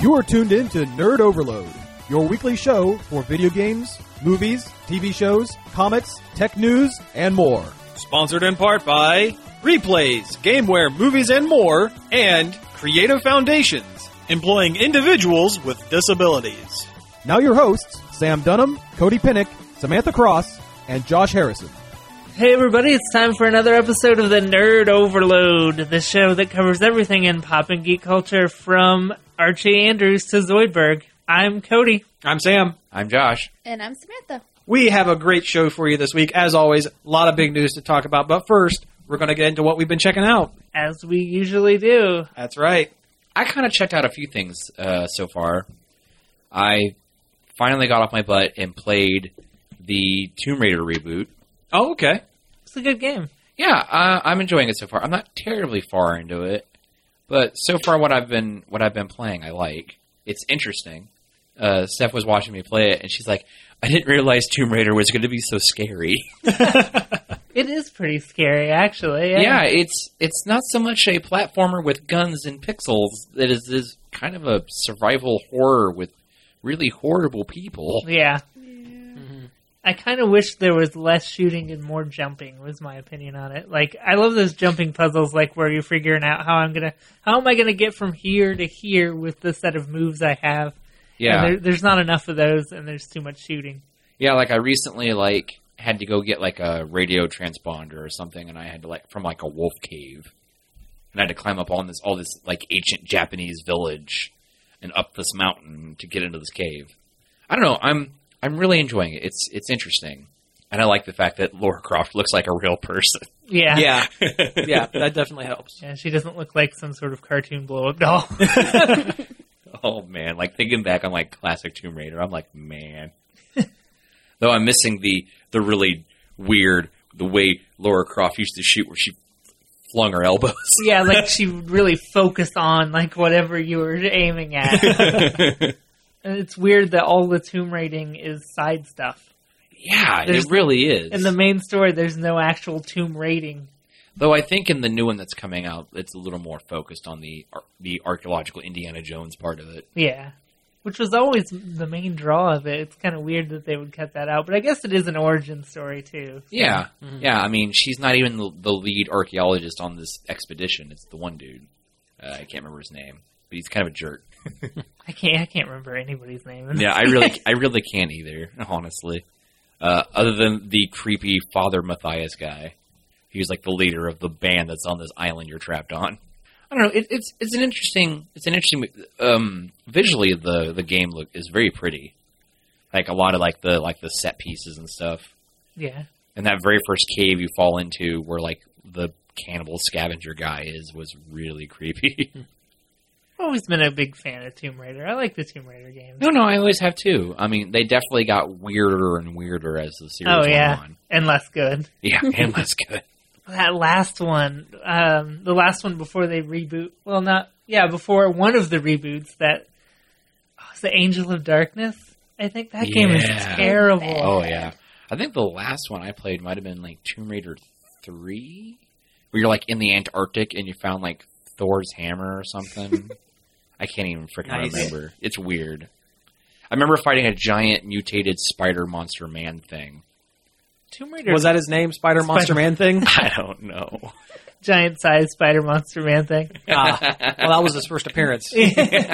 You are tuned in to Nerd Overload, your weekly show for video games, movies, TV shows, comics, tech news, and more. Sponsored in part by Replays, Gameware, Movies, and More, and Creative Foundations, employing individuals with disabilities. Now your hosts, Sam Dunham, Cody Pinnick, Samantha Cross, and Josh Harrison. Hey everybody, it's time for another episode of the Nerd Overload, the show that covers everything in pop and geek culture from Archie Andrews to Zoidberg. I'm Cody. I'm Sam. I'm Josh. And I'm Samantha. We have a great show for you this week. As always, a lot of big news to talk about. But first, we're going to get into what we've been checking out. As we usually do. That's right. I kind of checked out a few things so far. I finally got off my butt and played the Tomb Raider reboot. Oh, okay. It's a good game. Yeah, I'm enjoying it so far. I'm not terribly far into it, but so far what I've been playing, I like. It's interesting. Steph was watching me play it, and she's like, "I didn't realize Tomb Raider was going to be so scary." It is pretty scary, actually. Yeah, it's not so much a platformer with guns and pixels. It is kind of a survival horror with really horrible people. Yeah. I kind of wish there was less shooting and more jumping, was my opinion on it. Like, I love those jumping puzzles, like, where you're figuring out how am I gonna get from here to here with the set of moves I have. Yeah. And there's not enough of those, and there's too much shooting. Yeah, like, I recently, had to go get, a radio transponder or something, and I had to, from, a wolf cave. And I had to climb up on all this, ancient Japanese village and up this mountain to get into this cave. I don't know, I'm really enjoying it. It's interesting. And I like the fact that Lara Croft looks like a real person. Yeah. Yeah. Yeah, that definitely helps. Yeah, she doesn't look like some sort of cartoon blow-up doll. Oh, man. Thinking back on, classic Tomb Raider, I'm like, man. Though I'm missing the really weird, the way Lara Croft used to shoot where she flung her elbows. Yeah, she would really focus on, whatever you were aiming at. And it's weird that all the tomb raiding is side stuff. Yeah, it really is. In the main story, there's no actual tomb raiding. Though I think in the new one that's coming out, it's a little more focused on the archaeological Indiana Jones part of it. Yeah, which was always the main draw of it. It's kind of weird that they would cut that out, but I guess it is an origin story too. So. Yeah, yeah. I mean, she's not even the lead archaeologist on this expedition. It's the one dude. I can't remember his name, but he's kind of a jerk. I can't remember anybody's name. Yeah, I really can't either, honestly. Other than the creepy Father Matthias guy. He's the leader of the band that's on this island you're trapped on. I don't know. It's an interesting. Visually, the game is very pretty. A lot of the set pieces and stuff. Yeah. And that very first cave you fall into, where the cannibal scavenger guy was really creepy. I've always been a big fan of Tomb Raider. I like the Tomb Raider games. No, I always have too. I mean, they definitely got weirder and weirder as the series went on. And less good. Yeah, and less good. That last one, the last one before they reboot. Well, before one of the reboots. That was the Angel of Darkness. I think that game is terrible. Oh yeah, I think the last one I played might have been Tomb Raider 3, where you're in the Antarctic and you found Thor's hammer or something. I can't even freaking remember. It's weird. I remember fighting a giant mutated spider monster man thing. Tomb Raider. Was that his name, Spider Monster Man thing? I don't know. Giant sized spider monster man thing. Well, that was his first appearance. Tomb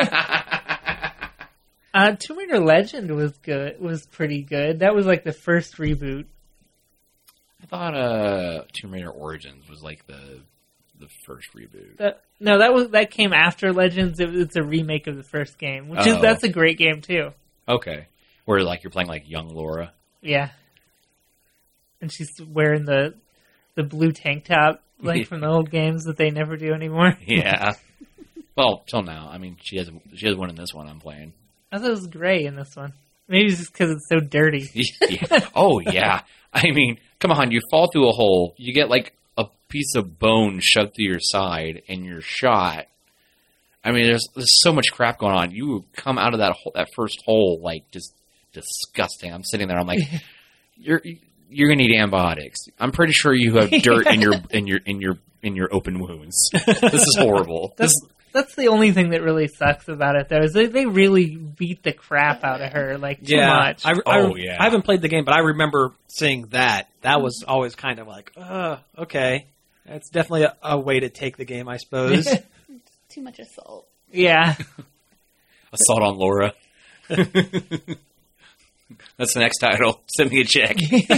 Raider Legend was good. Was pretty good. That was the first reboot. I thought Tomb Raider Origins was the first reboot. That came after Legends. It's a remake of the first game, which that's a great game too. Okay, where you're playing young Laura. Yeah, and she's wearing the blue tank top from the old games that they never do anymore. Yeah. Well, till now. I mean, she has one in this one I'm playing. I thought it was gray in this one. Maybe it's just because it's so dirty. Yeah. Oh yeah. I mean, come on. You fall through a hole. You get a piece of bone shoved through your side, and you're shot. I mean, there's so much crap going on. You come out of that first hole just disgusting. I'm sitting there. I'm like, you're gonna need antibiotics. I'm pretty sure you have dirt in your open wounds. This is horrible. That's the only thing that really sucks about it, though, is they really beat the crap out of her, like, too much. I yeah. I haven't played the game, but I remember seeing that. That was always kind of like, okay. That's definitely a way to take the game, I suppose. Too much assault. Yeah. Assault on Laura. That's the next title. Send me a check.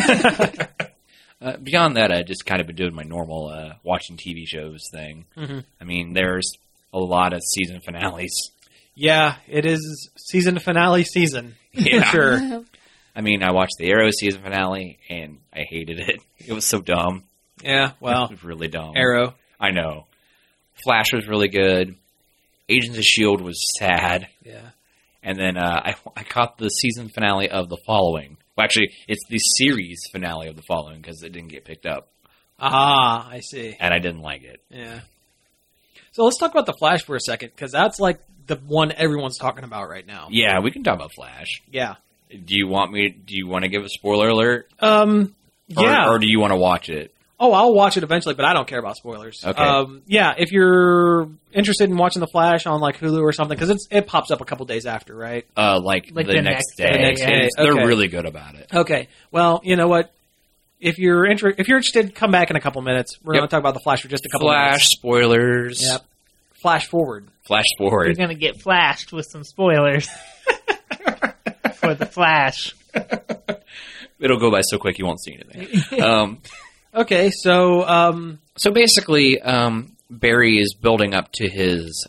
Beyond that, I just kind of been doing my normal watching TV shows thing. Mm-hmm. I mean, there's a lot of season finales. Yeah, it is season finale season. Yeah. For sure. I mean, I watched the Arrow season finale, and I hated it. It was so dumb. Yeah, well, It was really dumb. Arrow. I know. Flash was really good. Agents of S.H.I.E.L.D. was sad. Yeah. And then I caught the season finale of The Following. Well, actually, it's the series finale of The Following because it didn't get picked up. Ah, I see. And I didn't like it. Yeah. So let's talk about The Flash for a second, because that's like the one everyone's talking about right now. Yeah, we can talk about Flash. Yeah. Do you want to give a spoiler alert? Yeah. Or do you want to watch it? Oh, I'll watch it eventually, but I don't care about spoilers. Okay. Yeah, if you're interested in watching The Flash on like Hulu or something, because it pops up a couple days after, right? Like the next day. The next day. They're Okay. really good about it. Okay. Well, you know what? If you're interested, come back in a couple minutes. We're going to talk about The Flash for just a couple Flash minutes. spoilers. Yep. Flash forward. Flash You're forward. going to get flashed with some spoilers for The Flash. It'll go by so quick you won't see anything. Okay, so So basically, Barry is building up to his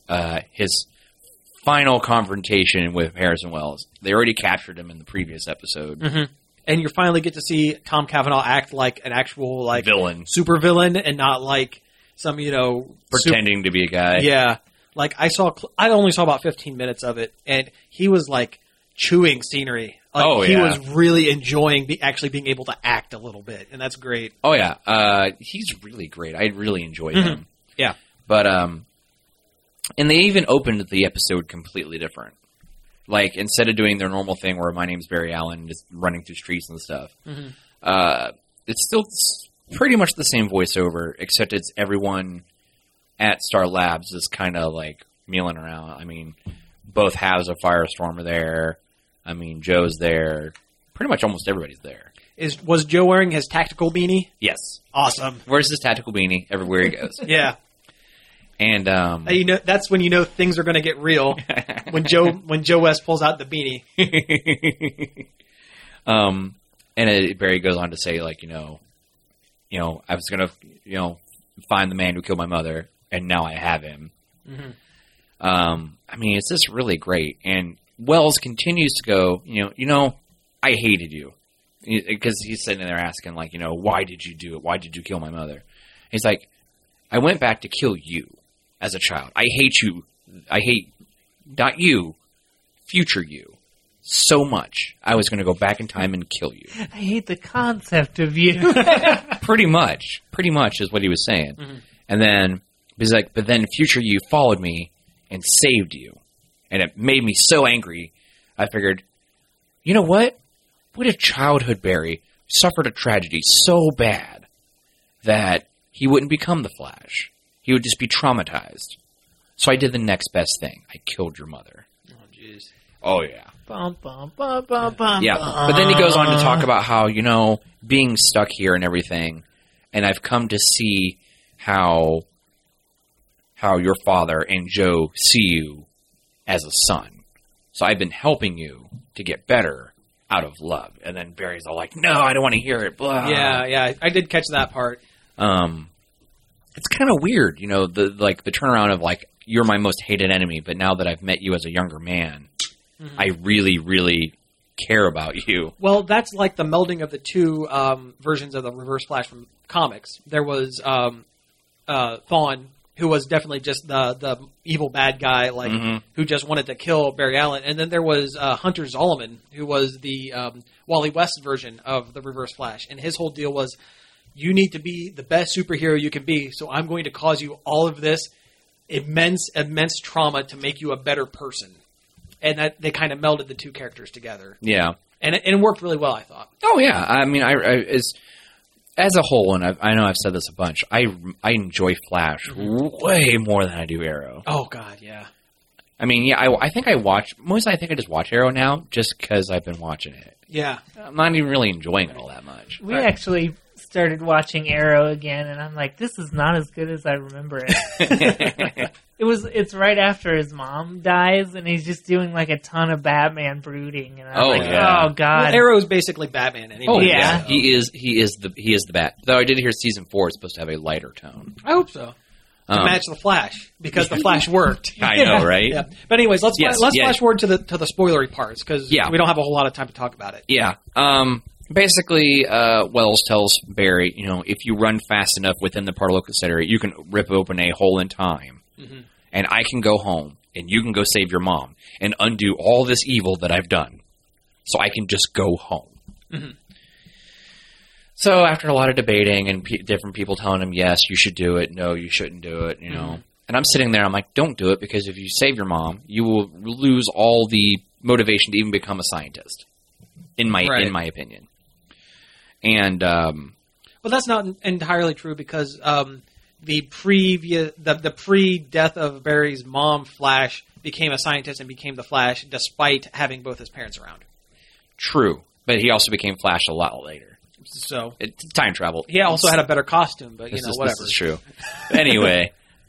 final confrontation with Harrison Wells. They already captured him in the previous episode. Mm-hmm. And you finally get to see Tom Cavanaugh act like an actual like Villain. super villain, and not like some Pretending to be a guy. Yeah, like I only saw about 15 minutes of it, and he was like chewing scenery. Like, he was really enjoying actually being able to act a little bit, and that's great. Oh yeah, he's really great. I really enjoyed him. Yeah, but and they even opened the episode completely different. Like instead of doing their normal thing where my name's Barry Allen, just running through streets and stuff, it's still pretty much the same voiceover, except it's everyone at Star Labs is kind of like milling around. I mean, both halves of Firestorm are there. I mean, Joe's there. Pretty much almost everybody's there. Was Joe wearing his tactical beanie? Yes. Awesome. Wears his tactical beanie everywhere he goes. Yeah. And that's when you know things are going to get real. when Joe West pulls out the beanie. And Barry goes on to say, like, I was going to, find the man who killed my mother, and now I have him. Mm-hmm. I mean, it's just really great. And Wells continues to go, I hated you. Because he's sitting there asking, like, why did you do it? Why did you kill my mother? He's like, I went back to kill you as a child. I hate you. I hate, not you, future you, so much. I was going to go back in time and kill you. I hate the concept of you. Pretty much is what he was saying. Mm-hmm. And then he's like, but then future you followed me and saved you. And it made me so angry, I figured, you know what? What if childhood Barry suffered a tragedy so bad that he wouldn't become the Flash? He would just be traumatized. So I did the next best thing. I killed your mother. Oh, jeez. Oh, yeah. Bum, bum, bum, bum, bum, Yeah, bum. but then he goes on to talk about how, being stuck here and everything, and I've come to see how your father and Joe see you as a son. So I've been helping you to get better out of love. And then Barry's all like, no, I don't want to hear it, blah. Yeah, I did catch that part. It's kind of weird, the turnaround of, like, you're my most hated enemy, but now that I've met you as a younger man, I really, really care about you. Well, that's like the melding of the two versions of the Reverse Flash from comics. There was Thawne, who was definitely just the evil bad guy, who just wanted to kill Barry Allen, and then there was Hunter Zolomon, who was the Wally West version of the Reverse Flash, and his whole deal was, you need to be the best superhero you can be, so I'm going to cause you all of this immense trauma to make you a better person. And that they kind of melded the two characters together. Yeah. And it worked really well, I thought. Oh, yeah. I mean, as a whole, and I know I've said this a bunch, I enjoy Flash way more than I do Arrow. Oh God, yeah. I mean, yeah, I think I just watch Arrow now just because I've been watching it. Yeah. I'm not even really enjoying it all that much. We actually started watching Arrow again, and I'm like, this is not as good as I remember it. It's right after his mom dies, and he's just doing like a ton of Batman brooding, and I'm yeah. oh God. Well, Arrow is basically Batman anyway. Oh Yeah. He is the Bat. Though I did hear season 4 is supposed to have a lighter tone. I hope so. To match the Flash, because the Flash worked. I know, right? Yeah. But anyways, let's flash forward to the spoilery parts, because we don't have a whole lot of time to talk about it. Yeah. Basically, Wells tells Barry, if you run fast enough within the Partalocus area, you can rip open a hole in time, and I can go home, and you can go save your mom, and undo all this evil that I've done. So I can just go home. Mm-hmm. So after a lot of debating and different people telling him, yes, you should do it, no, you shouldn't do it, And I'm sitting there, I'm like, don't do it, because if you save your mom, you will lose all the motivation to even become a scientist, in my opinion. And well, that's not entirely true, because the pre-death of Barry's mom, Flash, became a scientist and became the Flash, despite having both his parents around. True, but he also became Flash a lot later. So it's time travel. He also had a better costume, but whatever. This is true. Anyway,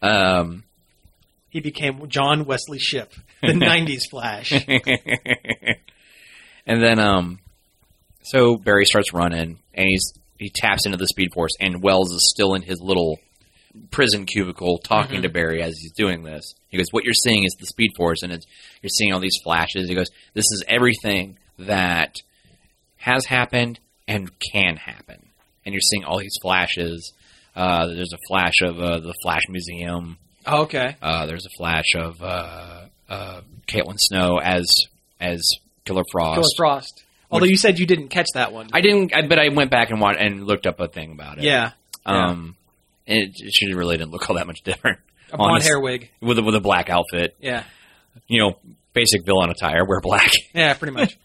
he became John Wesley Shipp, the '90s Flash. And then, so Barry starts running, and he taps into the Speed Force, and Wells is still in his little prison cubicle talking to Barry as he's doing this. He goes, "What you're seeing is the Speed Force, and you're seeing all these flashes." He goes, "This is everything that has happened and can happen." And you're seeing all these flashes. There's a flash of the Flash Museum. Oh, okay. There's a flash of Caitlin Snow as Killer Frost. Killer Frost. Although you said you didn't catch that one. I didn't, but I went back and looked up a thing about it. Yeah. It really didn't look all that much different. A blonde hair wig. With a black outfit. Yeah. Basic villain attire, wear black. Yeah, pretty much.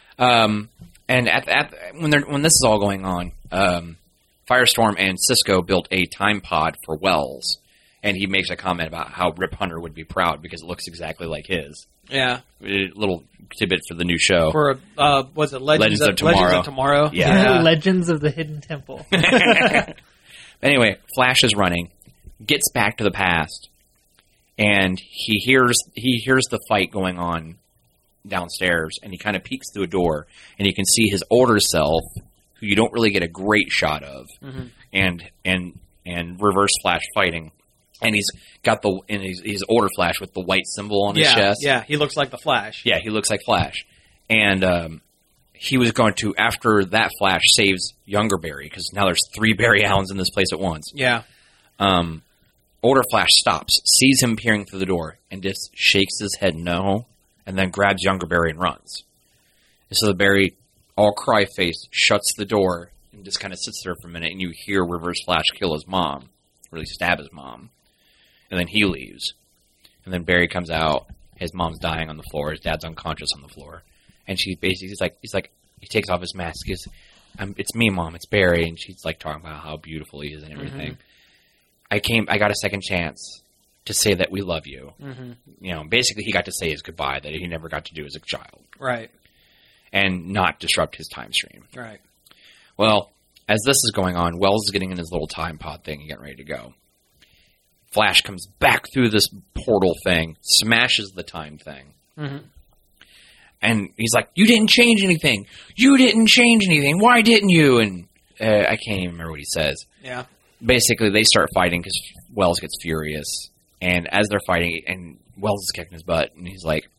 And when this is all going on, Firestorm and Cisco built a time pod for Wells, and he makes a comment about how Rip Hunter would be proud because it looks exactly like his. Yeah. A little tidbit for the new show. For was it Legends of Tomorrow? Legends of Tomorrow. Yeah. Legends of the Hidden Temple. Anyway, Flash is running, gets back to the past, and he hears the fight going on downstairs, and he kind of peeks through a door, and you can see his older self, who you don't really get a great shot of, and Reverse Flash fighting, and he's got he's older Flash with the white symbol on his chest. Yeah, he looks like the Flash. Yeah, he looks like Flash, and he was going to, after that Flash saves younger Barry, because now there's 3 Barry Allens in this place at once. Yeah. Older Flash stops, sees him peering through the door, and just shakes his head no, and then grabs younger Barry and runs. And so the Barry, all cry-faced, shuts the door and just kind of sits there for a minute, and you hear Reverse Flash kill his mom, really stab his mom. And then he leaves. And then Barry comes out, his mom's dying on the floor, his dad's unconscious on the floor. And she basically, he takes off his mask, he goes, "It's me, Mom, it's Barry," and she's like talking about how beautiful he is and everything. I got a second chance to say that we love you. Basically he got to say his goodbye that he never got to do as a child. Right. And not disrupt his time stream. Right. Well, as this is going on, Wells is getting in his little time pod thing and getting ready to go. Flash comes back through this portal thing, smashes the time thing. And he's like, "You didn't change anything. You didn't change anything. Why didn't you?" And I can't even remember what he says. Yeah. Basically, they start fighting because Wells gets furious. And as they're fighting, and Wells is kicking his butt, and he's like,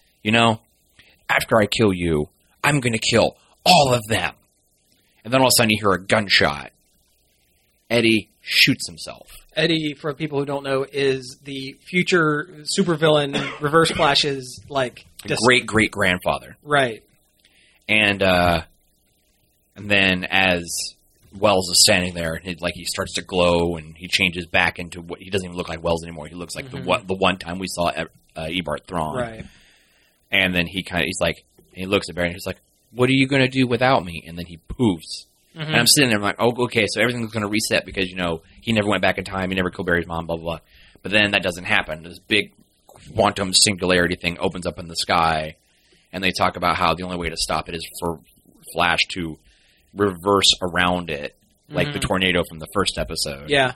"After I kill you, I'm going to kill all of them." And then all of a sudden you hear a gunshot. Eddie shoots himself. Eddie, for people who don't know, is the future supervillain Reverse Flash's great-great-grandfather. Right. And then as Wells is standing there, and he starts to glow, and he changes back into what he doesn't even look like Wells anymore. He looks like the one time we saw Ebert Thrawn. Right. And then he looks at Barry and he's like, "What are you going to do without me?" And then he poofs, And I'm sitting there, I'm like, oh, okay, so everything's going to reset because, he never went back in time, he never killed Barry's mom, blah, blah, blah. But then that doesn't happen. This big quantum singularity thing opens up in the sky, and they talk about how the only way to stop it is for Flash to reverse around it, like the tornado from the first episode. Yeah.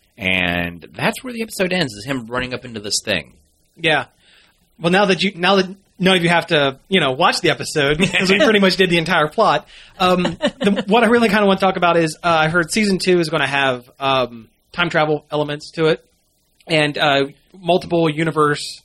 And that's where the episode ends, is him running up into this thing. Yeah. Well, now that none of you have to, watch the episode, because we pretty much did the entire plot. What I really kind of want to talk about is I heard season 2 is going to have time travel elements to it, and multiple universe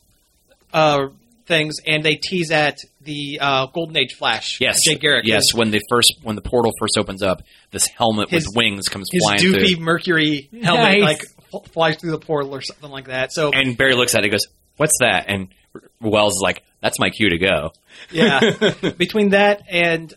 things, and they tease at the Golden Age Flash. Yes, Jay Garrick. Yes, when the portal first opens up, this helmet with wings comes flying through. His doofy through. Mercury helmet flies through the portal or something like that. So, and Barry looks at it and goes, "What's that?" And Wells is like, "That's my cue to go." Yeah. Between that and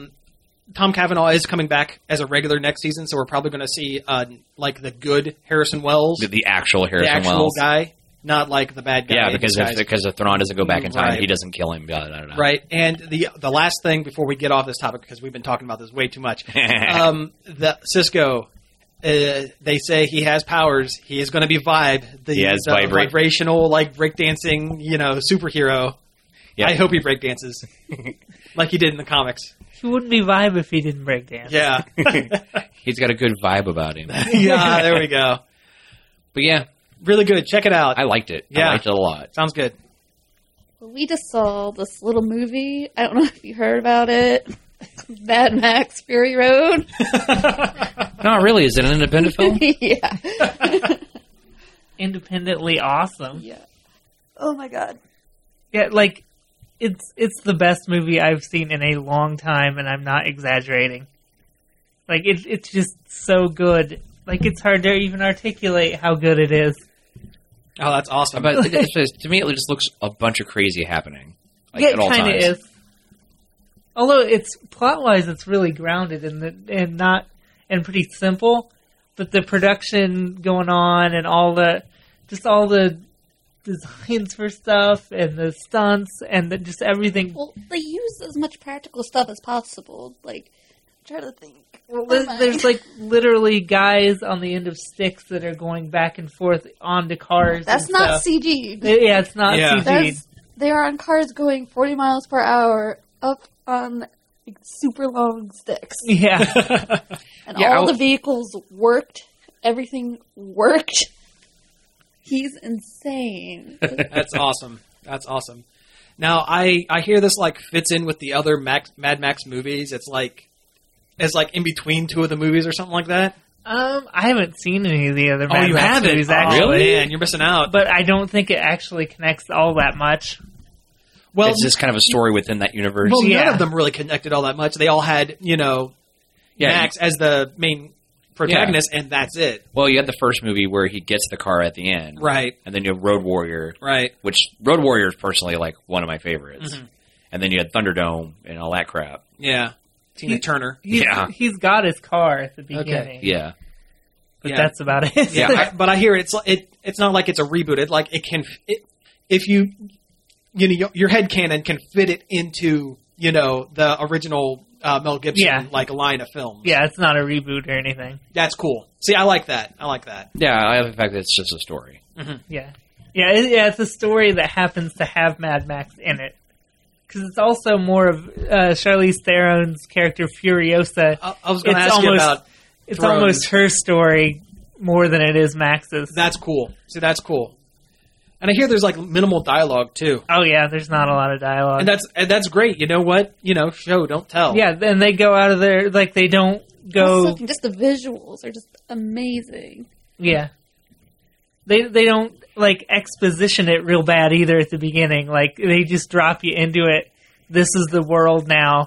Tom Cavanaugh is coming back as a regular next season, so we're probably going to see the good Harrison Wells, the actual Harrison Wells guy, not like the bad guy. Yeah, because if Thrawn doesn't go back in time, Right. he doesn't kill him. Blah, blah, blah. Right, and the last thing before we get off this topic, because we've been talking about this way too much, the Cisco. They say he has powers. He is going to be Vibe, the vibrational, breakdancing, superhero. Yep. I hope he breakdances like he did in the comics. He wouldn't be Vibe if he didn't breakdance. Yeah. He's got a good vibe about him. Yeah, there we go. But yeah. Really good. Check it out. I liked it. Yeah. I liked it a lot. Sounds good. Well, we just saw this little movie. I don't know if you heard about it. Mad Max Fury Road. No, really? Is it an independent film? Yeah. Independently awesome. Yeah. Oh my god. Yeah, it's the best movie I've seen in a long time, and I'm not exaggerating. It's just so good. It's hard to even articulate how good it is. Oh, that's awesome. But to me, it just looks a bunch of crazy happening. It kind of is. Although it's plot-wise, it's really grounded and pretty simple. But the production going on and all the designs for stuff and the stunts and just everything. Well, they use as much practical stuff as possible. Try to think. Well, there's literally guys on the end of sticks that are going back and forth onto cars. That's and not stuff. CG. Yeah, it's not CG. They are on cars going 40 miles per hour up on super long sticks. Yeah. And all the vehicles worked. Everything worked. He's insane. That's awesome. That's awesome. Now, I hear this fits in with the other Mad Max movies. It's in between two of the movies or something like that. I haven't seen any of the other Mad Max movies, Oh, actually. man, you're missing out. But I don't think it actually connects all that much. Well, it's just kind of a story within that universe. Well, none of them really connected all that much. They all had, Max as the main protagonist, and that's it. Well, you had the first movie where he gets the car at the end. Right. And then you have Road Warrior. Right. Which, Road Warrior is personally, one of my favorites. Mm-hmm. And then you had Thunderdome and all that crap. Yeah. Tina Turner. He's got his car at the beginning. Okay. Yeah. But that's about it. Yeah, but I hear it's not like it's a reboot. If you your headcanon can fit it into, the original Mel Gibson line of films. Yeah, it's not a reboot or anything. That's cool. See, I like that. Yeah, I like the fact that it's just a story. Mm-hmm. Yeah. It's a story that happens to have Mad Max in it. Because it's also more of Charlize Theron's character Furiosa. I was going to ask you about It's almost her story more than it is Max's. That's cool. See, that's cool. And I hear there's minimal dialogue too. Oh yeah, there's not a lot of dialogue. And that's great. You know what? Show, don't tell. Yeah, and they go out of there they don't go. Also, just the visuals are just amazing. Yeah, they don't exposition it real bad either at the beginning. They just drop you into it. This is the world now.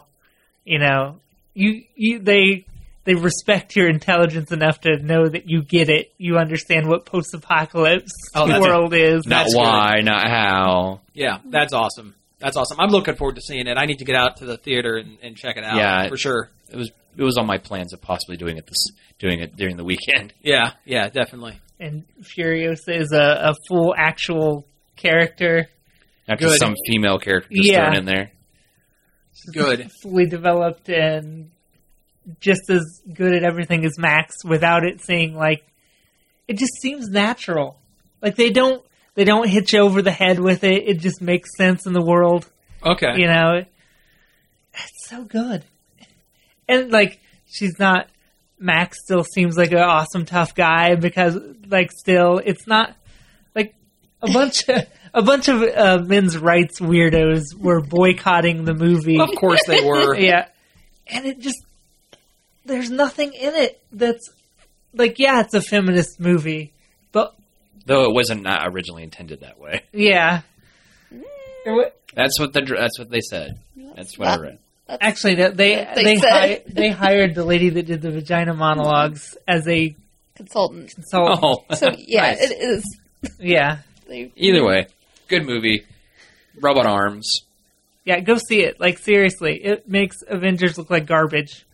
They respect your intelligence enough to know that you get it. You understand what post-apocalypse world is. Not why, not how. Yeah, that's awesome. That's awesome. I'm looking forward to seeing it. I need to get out to the theater and check it out. Yeah, for sure. It was on my plans of possibly doing it during the weekend. Yeah, definitely. And Furiosa is a full actual character. Not just some female character just thrown in there. Good. Fully developed and just as good at everything as Max without it saying, like, it just seems natural. Like, they don't hit you over the head with it. It just makes sense in the world. Okay. You know? It's so good. And, like, she's not... Max still seems like an awesome, tough guy because, like, still, it's not... Like, a bunch of men's rights weirdos were boycotting the movie. Of course they were. Yeah. And it just... There's nothing in it that's... Like, yeah, it's a feminist movie, but... Though it wasn't not originally intended that way. Yeah. That's what they said. That's what I read. Actually, they hired the lady that did the vagina monologues as a consultant. Oh. So, yeah, Nice. it is. Yeah. Either way, good movie. Robot arms. Yeah, go see it. Like, seriously, it makes Avengers look like garbage.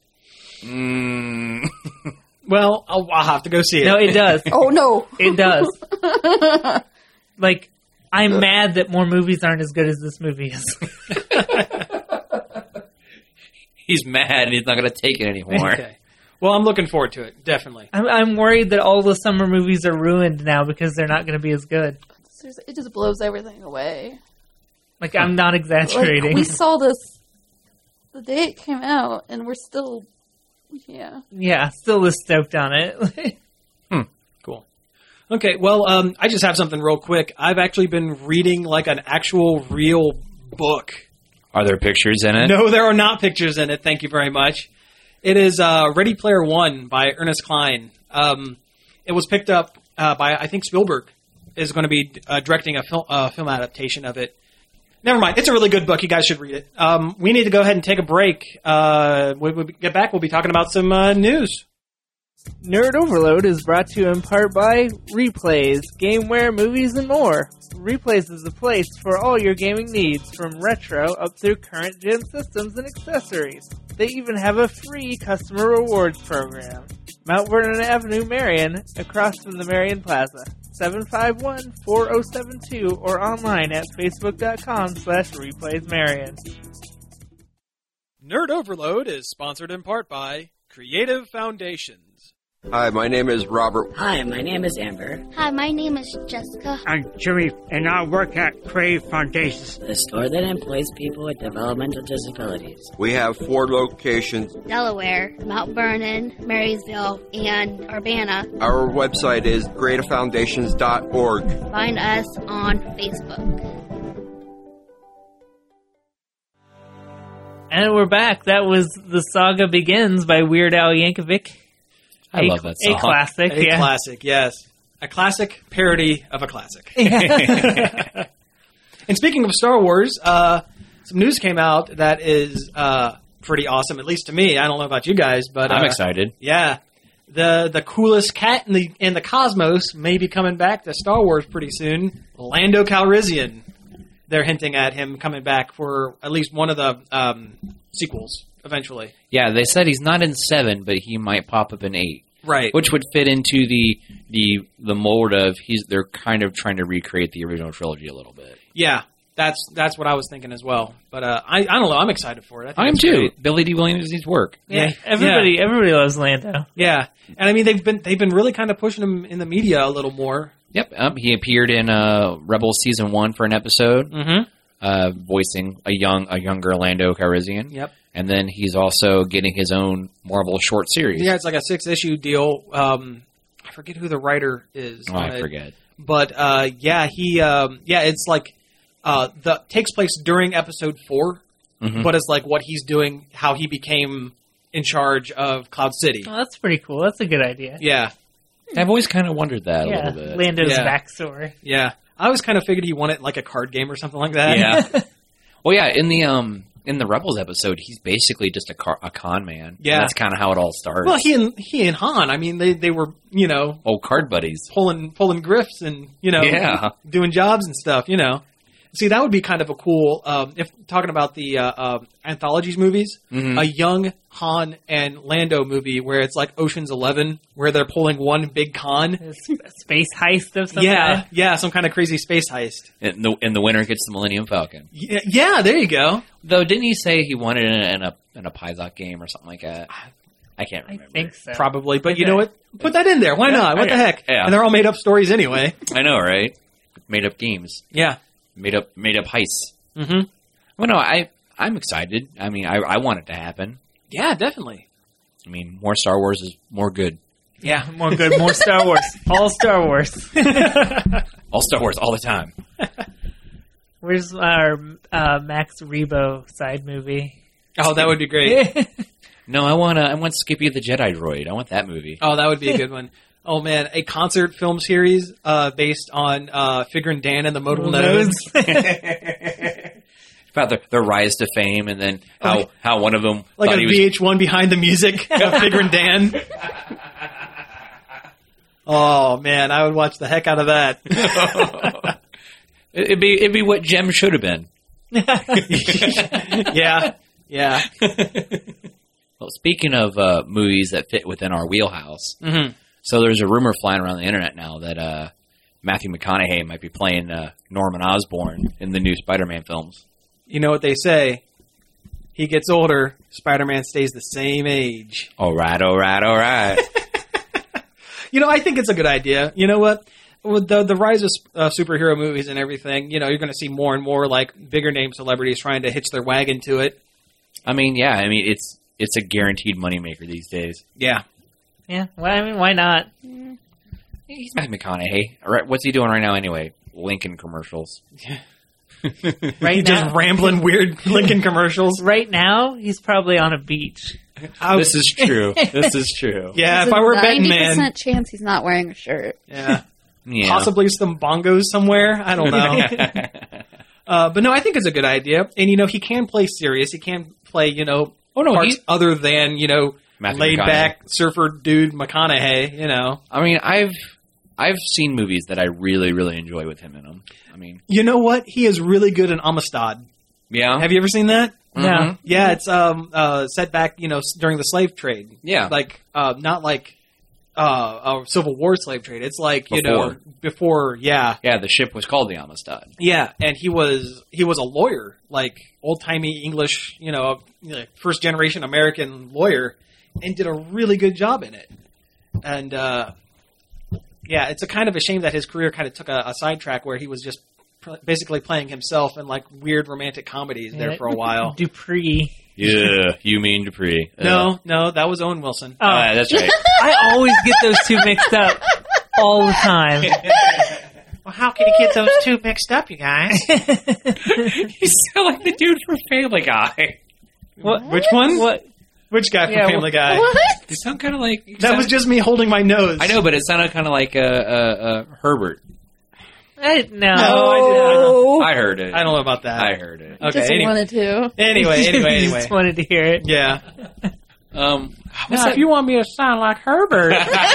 Well, I'll have to go see it. No, it does. Oh, no. It does. Like, I'm mad that more movies aren't as good as this movie is. He's mad and he's not going to take it anymore. Okay. Well, I'm looking forward to it, definitely. I'm worried that all the summer movies are ruined now because they're not going to be as good. It just blows everything away. Like, I'm not exaggerating. Like, we saw this the day it came out, and we're still... Yeah. Yeah, still is stoked on it. Cool. Okay, well, I just have something real quick. I've actually been reading, like, an actual real book. Are there pictures in it? No, there are not pictures in it. Thank you very much. It is Ready Player One by Ernest Cline. It was picked up by, I think, Spielberg is going to be directing a film adaptation of it. Never mind. It's a really good book. You guys should read it. We need to go ahead and take a break. When we get back, we'll be talking about some news. Nerd Overload is brought to you in part by Replays, Gameware, Movies, and more. Replays is the place for all your gaming needs, from retro up through current-gen systems and accessories. They even have a free customer rewards program. Mount Vernon Avenue, Marion, across from the Marion Plaza. 751-4072 or online at facebook.com/replaysmarion. Nerd Overload is sponsored in part by Creative Foundations. Hi, my name is Robert. Hi, my name is Amber. Hi, my name is Jessica. I'm Jimmy, and I work at Crave Foundations, The store that employs people with developmental disabilities. We have 4 locations. Delaware, Mount Vernon, Marysville, and Urbana. Our website is creativefoundations.org. Find us on Facebook. And we're back. That was The Saga Begins by Weird Al Yankovic. I love that song. A classic, A yeah. classic, yes. A classic parody of a classic. And speaking of Star Wars, some news came out that is pretty awesome, at least to me. I don't know about you guys, but I'm excited. Yeah, the coolest cat in the cosmos may be coming back to Star Wars pretty soon. Lando Calrissian. They're hinting at him coming back for at least one of the sequels eventually. Yeah, they said he's not in 7, but he might pop up in 8. Right. Which would fit into the mold of they're kind of trying to recreate the original trilogy a little bit. Yeah, that's what I was thinking as well. But I don't know. I'm excited for it. I am too. Great. Billy D. Williams needs work. Yeah, everybody loves Lando. Yeah, and I mean they've been really kind of pushing him in the media a little more. Yep, he appeared in Rebels Season 1 for an episode, voicing a younger Lando Calrissian. Yep. And then he's also getting his own Marvel short series. Yeah, it's like a 6-issue deal. I forget who the writer is. Oh, I forget. But it's like takes place during Episode 4, but it's like what he's doing, how he became in charge of Cloud City. Oh, that's pretty cool. That's a good idea. Yeah. I've always kind of wondered that a little bit. Lando's backstory. Yeah. I always kind of figured he wanted like a card game or something like that. Yeah. Well, yeah, in the Rebels episode, he's basically just a con man. Yeah. And that's kind of how it all starts. Well, he and Han, I mean, they were, old card buddies. pulling grifts and, doing jobs and stuff, See, that would be kind of a cool, if talking about the anthologies movies, a young Han and Lando movie where it's like Ocean's 11, where they're pulling one big con. A space heist of some kind. Yeah, some kind of crazy space heist. And the winner gets the Millennium Falcon. Yeah, there you go. Though, didn't he say he wanted it in a Pythok game or something like that? I can't remember. I think so. Probably, but you know what? Put that in there. Why not? What the heck? Yeah. And they're all made up stories anyway. I know, right? Made up games. Yeah. Made up heists. Mm-hmm. Well, no, I'm excited. I mean, I want it to happen. Yeah, definitely. I mean, more Star Wars is more good. Yeah. More good, more Star Wars. All Star Wars. All Star Wars all the time. Where's our Max Rebo side movie? Oh, that would be great. No, I want Skippy the Jedi Droid. I want that movie. Oh, that would be a good one. Oh man, a concert film series based on Figure and Dan and the Modal Nodes. About their rise to fame, and then how one of them Like thought a he was VH1 behind the music of Figure and Dan. Oh man, I would watch the heck out of that. It'd be what Gem should have been. Yeah. Well, speaking of movies that fit within our wheelhouse, Mm-hmm. so there's a rumor flying around the internet now that Matthew McConaughey might be playing Norman Osborn in the new Spider-Man films. You know what they say? He gets older, Spider-Man stays the same age. All right. You know, I think it's a good idea. You know what? With the rise of superhero movies and everything, you know, you're going to see more and more like bigger name celebrities trying to hitch their wagon to it. I mean, yeah. I mean, it's a guaranteed moneymaker these days. Yeah. Yeah, well, I mean, why not? He's Matthew McConaughey. Right, what's he doing right now anyway? Lincoln commercials. Right Just now, rambling weird Lincoln commercials. right now, he's probably on a beach. This is true. This is true. Yeah, There's if I were a betting 90% man. chance he's not wearing a shirt. Yeah. Yeah. Possibly some bongos somewhere. I don't know. But no, I think it's a good idea. And, you know, he can play serious. He can play, you know, parts other than, you know, laid back surfer dude McConaughey, you know. I mean, I've seen movies that I really, really enjoy with him in them. I mean, You know what? He is really good in Amistad. yeah. Have you ever seen that? No. Yeah, it's set back, you know, during the slave trade. Yeah. Like, not like a Civil War slave trade. It's like, you know, before, yeah. Yeah, the ship was called the Amistad. Yeah, and he was a lawyer, like old-timey English, you know, first-generation American lawyer, and did a really good job in it. And, yeah, it's a kind of a shame that his career kind of took a sidetrack where he was just basically playing himself in, like, weird romantic comedies there for a while. Dupree. Yeah, you mean Dupree. No, that was Owen Wilson. Oh, That's right. I always get those two mixed up all the time. Well, how can you get those two mixed up, you guys? You sound like the dude from Family Guy. What? Which one? What? Which guy from Yeah, Family Guy? What? You sound kind of like... That was just me holding my nose. I know, but it sounded kind of like Herbert. No. I heard it. I don't know about that. I heard it. Okay, Just wanted to. Anyway. You just wanted to hear it. Yeah. Now, if you want me to sound like Herbert.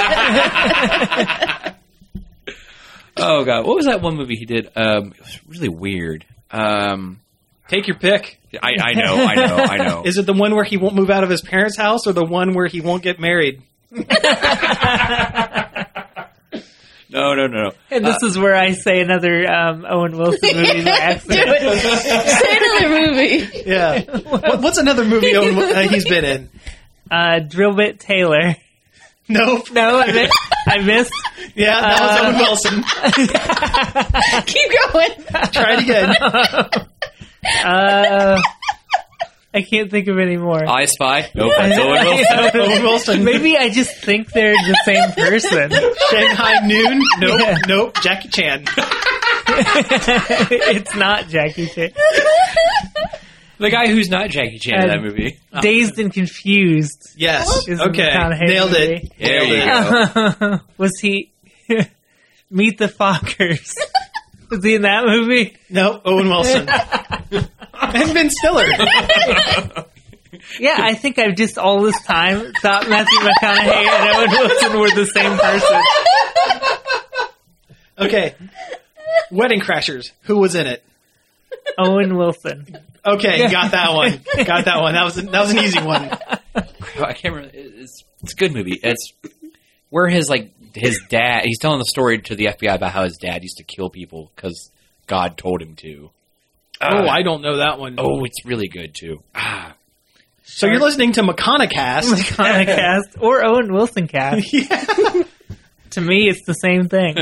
Oh, God. What was that one movie he did? It was really weird. Take your pick. I know. Is it the one where he won't move out of his parents' house or the one where he won't get married? No. And this is where I say another Owen Wilson movie by accident. Say another movie. Yeah. What's another movie he's been in? Drillbit Taylor. Nope. No, I missed. Yeah, that was Owen Wilson. Keep going. Try it again. I can't think of any more. I Spy? Nope, that's Owen Wilson. Owen Wilson. Maybe I just think they're the same person. Shanghai Noon? Nope. Yeah. Nope. Jackie Chan. It's not Jackie Chan. The guy who's not Jackie Chan in that movie. Dazed and Confused. Yes. Is Okay. McConaughey Nailed movie. it. There you go. Was he... Meet the Fockers. Was he in that movie? Nope. Owen Wilson. And Ben Stiller. Yeah, I think I've just all this time thought Matthew McConaughey and Owen Wilson were the same person. Okay. Wedding Crashers. Who was in it? Owen Wilson. Okay, got that one. That was an easy one. I can't remember. It's a good movie. It's where his dad. He's telling the story to the FBI about how his dad used to kill people because God told him to. I don't know that one. Oh, it's really good too. So you're listening to McConaughey-cast. McConaughey-cast or Owen Wilson-cast. Yeah. To me, it's the same thing.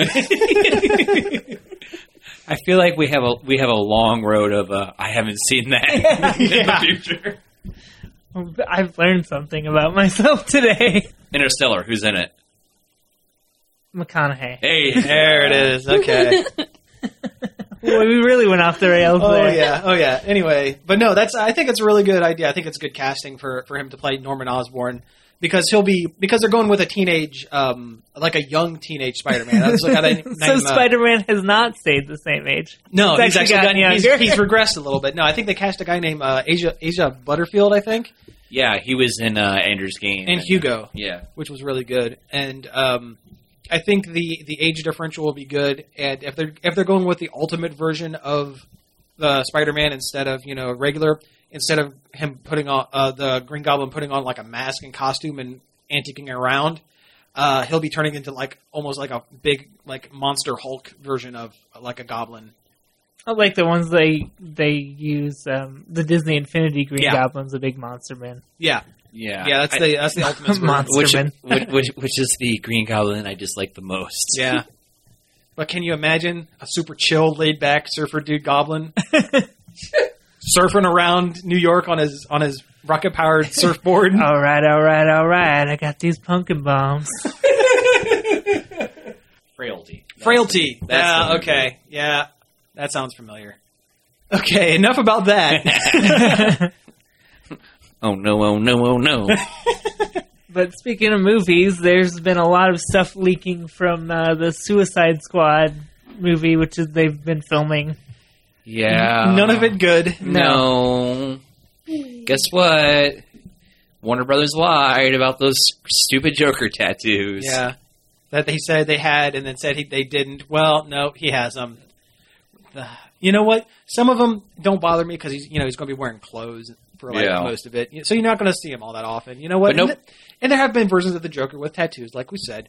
I feel like we have a long road of I haven't seen that in the future. I've learned something about myself today. Interstellar, who's in it? McConaughey. Hey, there it is. Okay. Well, we really went off the rails there. Oh yeah. Anyway, but no, I think it's a really good idea. I think it's good casting for him to play Norman Osborn because they're going with a teenage, like a young teenage Spider-Man. So Spider-Man has not stayed the same age. No, he's actually gotten younger. He's regressed a little bit. No, I think they cast a guy named Asia Butterfield, I think. Yeah, he was in Ender's Game and Hugo. Yeah, which was really good. And I think the age differential will be good. And if they're going with the ultimate version of the Spider-Man instead of instead of him putting on the Green Goblin putting on like a mask and costume and antiquing around, he'll be turning into like almost like a big like monster Hulk version of like a goblin. I like the ones they use. The Disney Infinity Green Goblin's a big monster man. Yeah. Yeah. That's the ultimate monster man. Which is the Green Goblin I dislike the most. Yeah. But can you imagine a super chill, laid back surfer dude goblin surfing around New York on his rocket powered surfboard? All right. I got these pumpkin bombs. Frailty. Okay. Yeah. That sounds familiar. Okay, enough about that. Oh no. But speaking of movies, there's been a lot of stuff leaking from the Suicide Squad movie, which they've been filming. Yeah. None of it good. No. Guess what? Warner Brothers lied about those stupid Joker tattoos. Yeah. That they said they had and then said they didn't. Well, no, he has them. You know what? Some of them don't bother me because he's going to be wearing clothes for most of it. So you're not going to see him all that often. You know what? But nope. And there have been versions of the Joker with tattoos, like we said.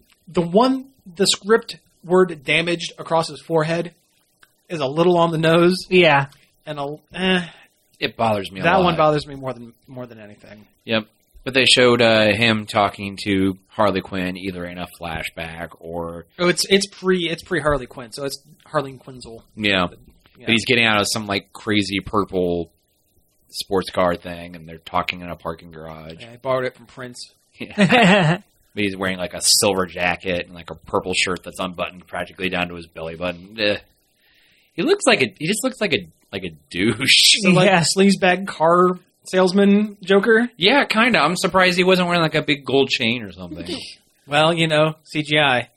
The script word damaged across his forehead is a little on the nose. Yeah. And it bothers me a lot. That one bothers me more than anything. Yep. But they showed him talking to Harley Quinn either in a flashback or it's pre Harley Quinn, so it's Harley Quinzel. Yeah. But he's getting out of some like crazy purple sports car thing, and they're talking in a parking garage. Yeah, I borrowed it from Prince. Yeah. But he's wearing like a silver jacket and like a purple shirt that's unbuttoned practically down to his belly button. He just looks like a douche. So like sleazebag car salesman Joker? Yeah, kind of. I'm surprised he wasn't wearing like a big gold chain or something. Well, CGI.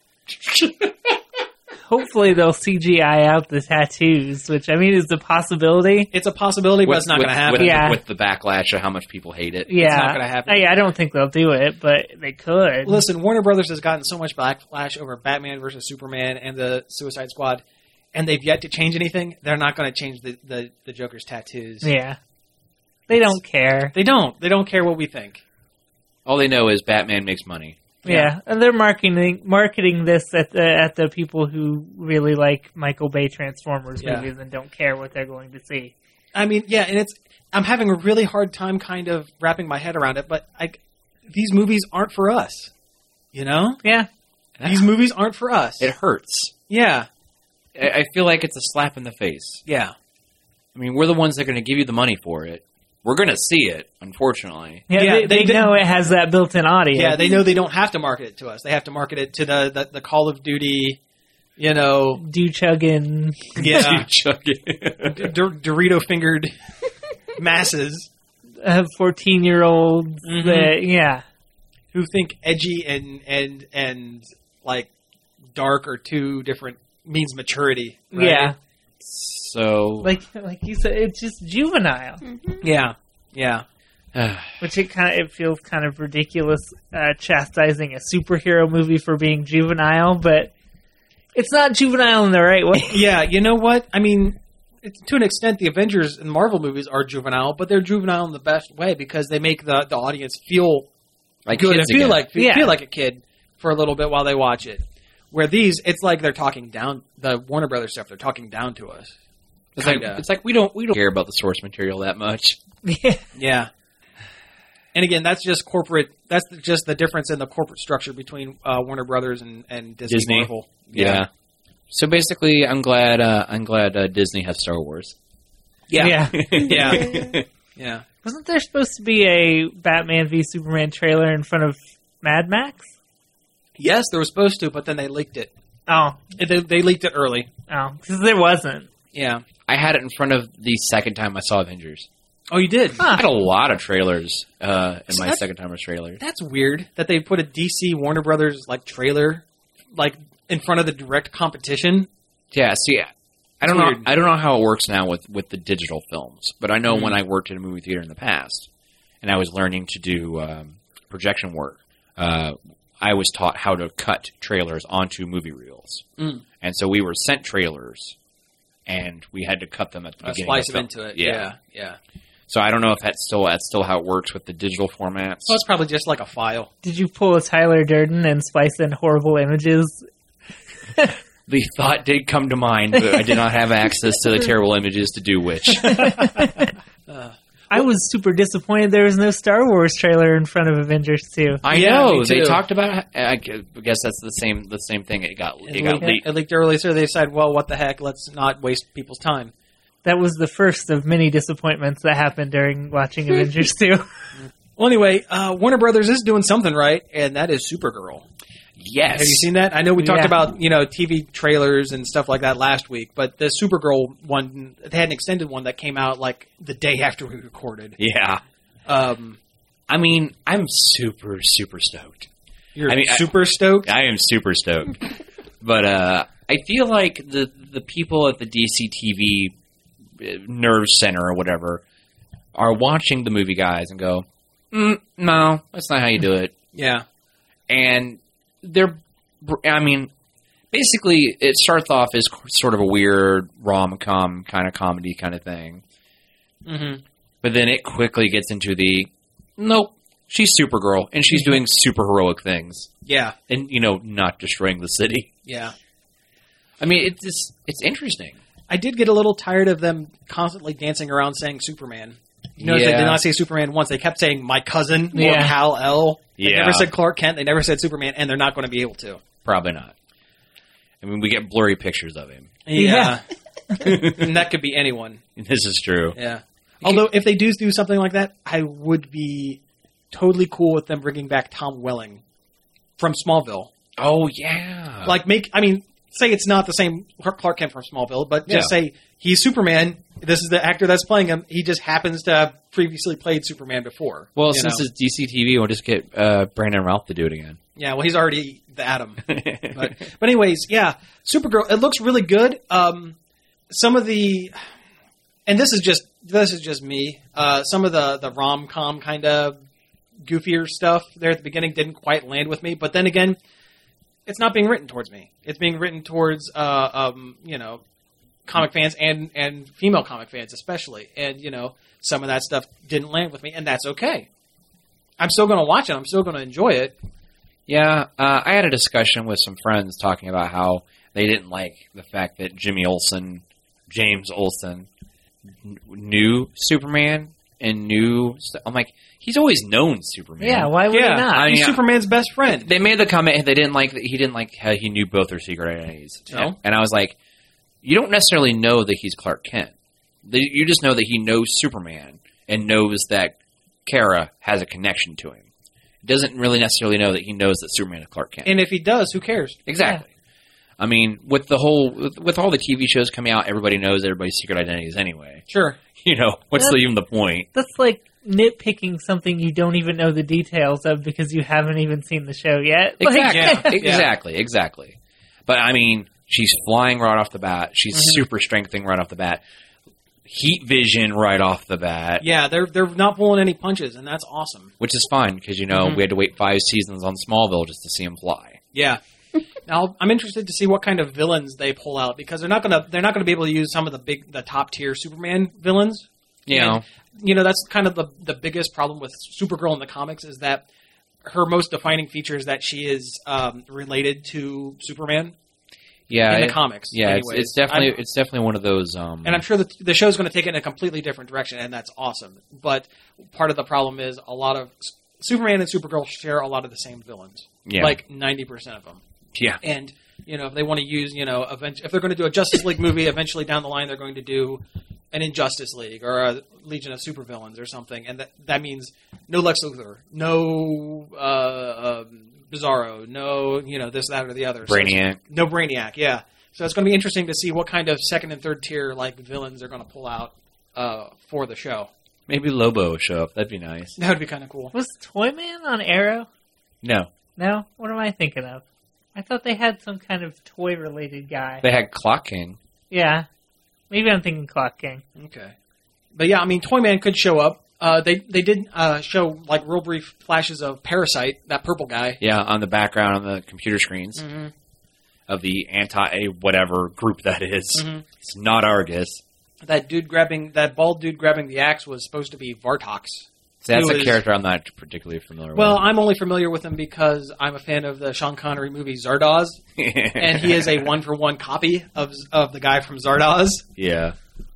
Hopefully they'll CGI out the tattoos, which I mean is a possibility. It's a possibility, but it's not going to happen. With the backlash of how much people hate it. Yeah. It's not going to happen. I don't think they'll do it, but they could. Listen, Warner Brothers has gotten so much backlash over Batman versus Superman and the Suicide Squad, and they've yet to change anything. They're not going to change the Joker's tattoos. Yeah. They don't care. They don't. They don't care what we think. All they know is Batman makes money. Yeah, and they're marketing this at the people who really like Michael Bay Transformers movies and don't care what they're going to see. I mean, yeah, and I'm having a really hard time kind of wrapping my head around it, but these movies aren't for us. You know? Yeah. These movies aren't for us. It hurts. Yeah. I feel like it's a slap in the face. Yeah. I mean, we're the ones that are going to give you the money for it. We're going to see it, unfortunately. Yeah, they know it has that built-in audience. Yeah, they know they don't have to market it to us. They have to market it to the Call of Duty, do-chugging. Yeah. Dorito-fingered masses. 14-year-olds that, who think edgy and like dark are two different means maturity. Right? Yeah. So, like you said, it's just juvenile. Mm-hmm. Yeah. Which it feels kind of ridiculous chastising a superhero movie for being juvenile, but it's not juvenile in the right way. Yeah, you know what? I mean, to an extent, the Avengers and Marvel movies are juvenile, but they're juvenile in the best way because they make the audience feel Like good and kids feel again. feel like a kid for a little bit while they watch it. Where these, it's like they're talking down, the Warner Brothers stuff, they're talking down to us. It's like we don't care about the source material that much. Yeah. And again, that's just the difference in the corporate structure between Warner Brothers and Disney. Marvel. Yeah. So basically, I'm glad Disney has Star Wars. Yeah. Yeah. Yeah. Wasn't there supposed to be a Batman v Superman trailer in front of Mad Max? Yes, there was supposed to, but then they leaked it. Oh. They leaked it early. Oh, because there wasn't. Yeah. I had it in front of the second time I saw Avengers. Oh, you did? I had a lot of trailers in So my second time of trailers. That's weird that they put a DC Warner Brothers trailer in front of the direct competition. Yeah, see, I don't weird. know. I don't know how it works now with the digital films, but I know when I worked in a movie theater in the past, and I was learning to do projection work, I was taught how to cut trailers onto movie reels, and so we were sent trailers, and we had to cut them at the beginning. Splice of them the film. into it. Yeah. So I don't know if that's still how it works with the digital formats. Well, it's probably just like a file. Did you pull a Tyler Durden and splice in horrible images? The thought did come to mind, but I did not have access to the terrible images to do which. I was super disappointed there was no Star Wars trailer in front of Avengers 2. I Yeah, know me they too. talked about. I guess that's the same thing. It got leaked. It leaked early, so they decided, well, what the heck? Let's not waste people's time. That was the first of many disappointments that happened during watching Avengers 2. Well, anyway, Warner Brothers is doing something right, and that is Supergirl. Yes. Have you seen that? I know we talked Yeah. about TV trailers and stuff like that last week, but the Supergirl one, they had an extended one that came out the day after we recorded. Yeah. I mean, I'm super stoked. You're I mean, super stoked? I am super stoked. But I feel like the people at the DC TV Nerve Center or whatever are watching the movie guys and go, no, that's not how you do it. Yeah. And basically it starts off as sort of a weird rom-com kind of comedy kind of thing. Mm-hmm. But then it quickly gets into nope, she's Supergirl, and she's doing super heroic things. Yeah. And, not destroying the city. Yeah. I mean, it's interesting. I did get a little tired of them constantly dancing around saying Superman. You notice they did not say Superman once. They kept saying my cousin or Kal-El. They never said Clark Kent. They never said Superman, and they're not going to be able to. Probably not. I mean, we get blurry pictures of him. Yeah. And that could be anyone. This is true. Yeah. Although, if they do something like that, I would be totally cool with them bringing back Tom Welling from Smallville. Oh, yeah. Say it's not the same Clark Kent from Smallville, but just say he's Superman. This is the actor that's playing him. He just happens to have previously played Superman before. Well, since it's DC TV, we'll just get Brandon Routh to do it again. Yeah, well, he's already the Atom. but anyways, yeah, Supergirl. It looks really good. Some of the, and this is just me. Some of the rom-com kind of goofier stuff there at the beginning didn't quite land with me. But then again, it's not being written towards me. It's being written towards comic fans and female comic fans especially. And some of that stuff didn't land with me, and that's okay. I'm still going to watch it. I'm still going to enjoy it. Yeah, I had a discussion with some friends talking about how they didn't like the fact that James Olsen, knew Superman and knew. I'm like, he's always known Superman. Yeah, why would he not? He's Superman's best friend. They made the comment they didn't like. He didn't like how he knew both their secret identities. No. And I was like, you don't necessarily know that he's Clark Kent. You just know that he knows Superman and knows that Kara has a connection to him. He doesn't really necessarily know that he knows that Superman is Clark Kent. And if he does, who cares? Exactly. Yeah. I mean, with all the TV shows coming out, everybody knows everybody's secret identities anyway. Sure. What's even the point? That's like nitpicking something you don't even know the details of because you haven't even seen the show yet. Exactly. But I mean, she's flying right off the bat. She's super strengthening right off the bat. Heat vision right off the bat. Yeah, they're not pulling any punches, and that's awesome. Which is fine because we had to wait 5 seasons on Smallville just to see him fly. Yeah, Now, I'm interested to see what kind of villains they pull out, because they're not gonna be able to use some of the top tier Superman villains. Yeah. And, that's kind of the biggest problem with Supergirl in the comics, is that her most defining feature is that she is related to Superman. Yeah, in the comics. Yeah, anyways. it's definitely one of those. And I'm sure that the show's going to take it in a completely different direction, and that's awesome. But part of the problem is a lot of Superman and Supergirl share a lot of the same villains. Yeah. Like 90% of them. Yeah. And if they want to use if they're going to do a Justice League movie, eventually down the line they're going to do an Injustice League or a Legion of Supervillains or something, and that means no Lex Luthor, no Bizarro, no this, that, or the other. Brainiac. So no Brainiac, yeah. So it's going to be interesting to see what kind of second and third tier villains they're going to pull out for the show. Maybe Lobo will show up. That'd be nice. That would be kind of cool. Was Toyman on Arrow? No. No? What am I thinking of? I thought they had some kind of toy-related guy. They had Clock King. Yeah. Maybe I'm thinking Clock King. Okay. But yeah, I mean, Toyman could show up. They did show real brief flashes of Parasite, that purple guy. Yeah, on the background on the computer screens of the anti-whatever group that is. Mm-hmm. It's not Argus. That bald dude grabbing the axe was supposed to be Vartox. So that's a character I'm not particularly familiar with. Well, I'm only familiar with him because I'm a fan of the Sean Connery movie Zardoz, and he is a one-for-one copy of the guy from Zardoz. Yeah.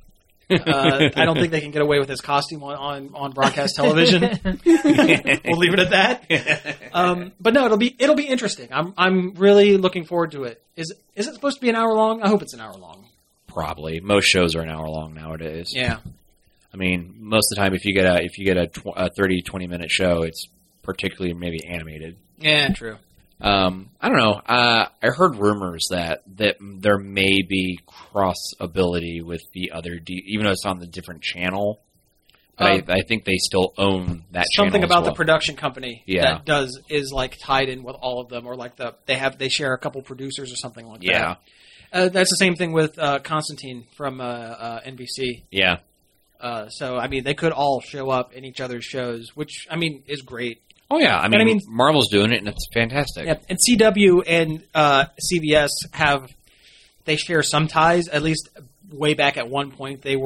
I don't think they can get away with his costume on broadcast television. We'll leave it at that. But no, it'll be interesting. I'm really looking forward to it. Is it supposed to be an hour long? I hope it's an hour long. Probably. Most shows are an hour long nowadays. Yeah. I mean, most of the time, if you get a 30-20 minute show, it's particularly maybe animated. Yeah, true. I don't know. I heard rumors that there may be cross ability with the other, even though it's on the different channel. But I think they still own that channel. Something about as well. the production company that is tied in with all of them, or they share a couple producers or something like that. Yeah. That's the same thing with Constantine from NBC. Yeah. So, I mean, they could all show up in each other's shows, which, I mean, is great. Oh, yeah. I mean, Marvel's doing it, and it's fantastic. Yeah, and CW and CBS they share some ties. At least way back at one point, they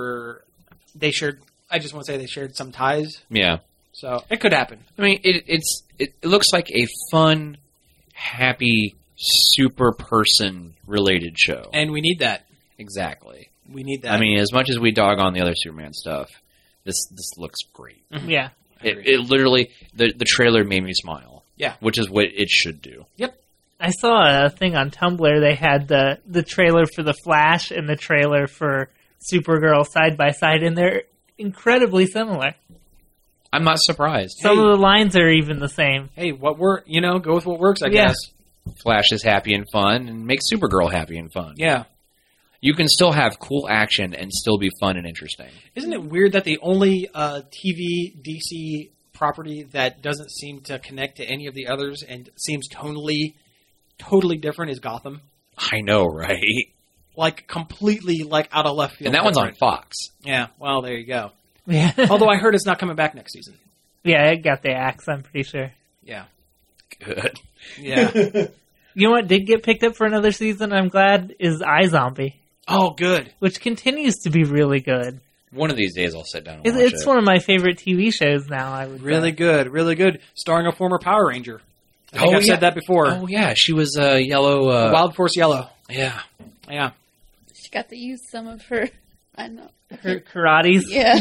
shared, I just want to say they shared some ties. Yeah. So, it could happen. I mean, it looks like a fun, happy, super person-related show. And we need that. Exactly. We need that. I mean, as much as we dog on the other Superman stuff, this looks great. Mm-hmm. Yeah. It literally, the trailer made me smile. Yeah. Which is what it should do. Yep. I saw a thing on Tumblr. They had the trailer for The Flash and the trailer for Supergirl side by side, and they're incredibly similar. I'm not surprised. Some of the lines are even the same. Hey, go with what works, I guess. Flash is happy and fun, and make Supergirl happy and fun. Yeah. You can still have cool action and still be fun and interesting. Isn't it weird that the only TV DC property that doesn't seem to connect to any of the others and seems totally different is Gotham? I know, right? Completely out of left field. And that one's on Fox. Yeah, well, there you go. Yeah. Although I heard it's not coming back next season. Yeah, it got the axe, I'm pretty sure. Yeah. Good. Yeah. You know what did get picked up for another season, I'm glad, is iZombie. Oh, good. Which continues to be really good. One of these days I'll sit down and watch It's one of my favorite TV shows now, I would Really say. good, really good. Starring a former Power Ranger. I think I've said that before. Oh, yeah. She was yellow. Wild Force Yellow. Yeah. Yeah. She got to use some of her, I don't know. Her karates. Yeah.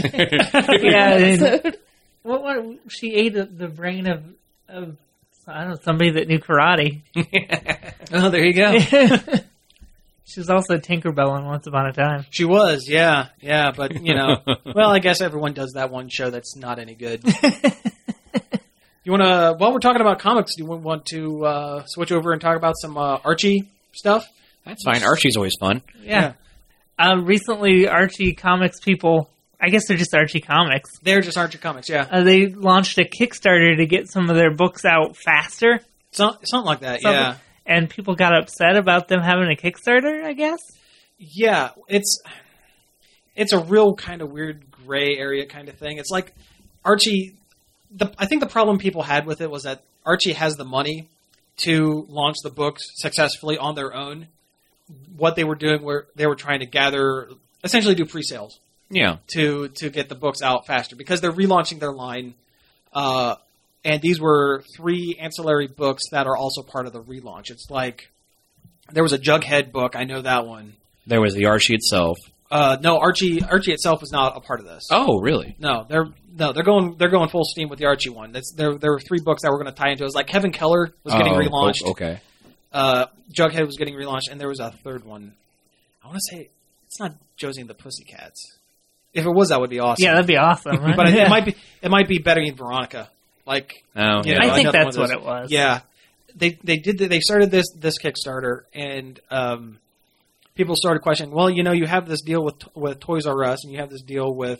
Yeah. What she ate the brain of I don't know, somebody that knew karate. Oh, there you go. She was also Tinkerbell on Once Upon a Time. She was, yeah, but well, I guess everyone does that one show that's not any good. You want to? While we're talking about comics, do you want to switch over and talk about some Archie stuff? That's fine. Archie's always fun. Yeah. Recently, Archie Comics people, I guess they're just Archie Comics. They're just Archie Comics, yeah. They launched a Kickstarter to get some of their books out faster. Something like that, yeah. And people got upset about them having a Kickstarter, I guess? Yeah, it's a real kind of weird gray area kind of thing. It's like Archie... I think the problem people had with it was that Archie has the money to launch the books successfully on their own, what they were doing were they were trying to gather, essentially do pre-sales. Yeah. To get the books out faster because they're relaunching their line. And these were 3 ancillary books that are also part of the relaunch. It's like there was a Jughead book. I know that one. There was the Archie itself. No, Archie itself was not a part of this. Oh, really? No, they're going full steam with the Archie one. There were 3 books that were going to tie into it. It was like Kevin Keller was getting relaunched. Okay. Jughead was getting relaunched, and there was a 3rd one. I want to say it's not Josie and the Pussycats. If it was, that would be awesome. Yeah, that'd be awesome. Right? But it might be Betty and Veronica. Like, oh, yeah. I think that's what it was. Yeah, they started this Kickstarter, and people started questioning. Well, you have this deal with Toys R Us, and you have this deal with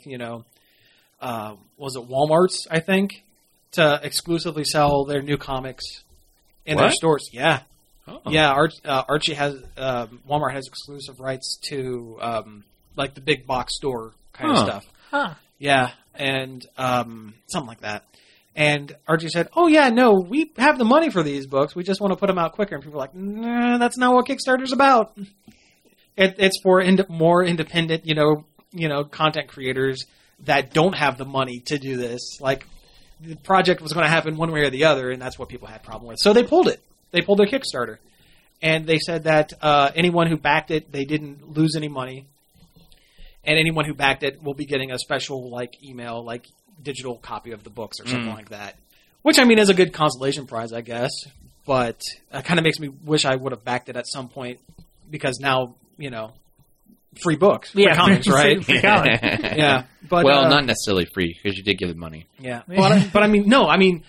was it Walmart's? I think to exclusively sell their new comics in their stores. Yeah, yeah. Archie has Walmart has exclusive rights to like the big box store kind of stuff. Huh. Yeah, and something like that. And Archie said, "Oh yeah, no, we have the money for these books. We just want to put them out quicker." And people were like, "Nah, that's not what Kickstarter's about. It's for more independent, content creators that don't have the money to do this. Like the project was going to happen one way or the other, and that's what people had problem with. So they pulled it. They pulled their Kickstarter, and they said that anyone who backed it, they didn't lose any money, and anyone who backed it will be getting a special email, digital copy of the books or something like that. Which is a good consolation prize, I guess. But it kind of makes me wish I would have backed it at some point because now free books, free comics, right? Free comics. Yeah, but not necessarily free because you did give them money. Yeah, but no.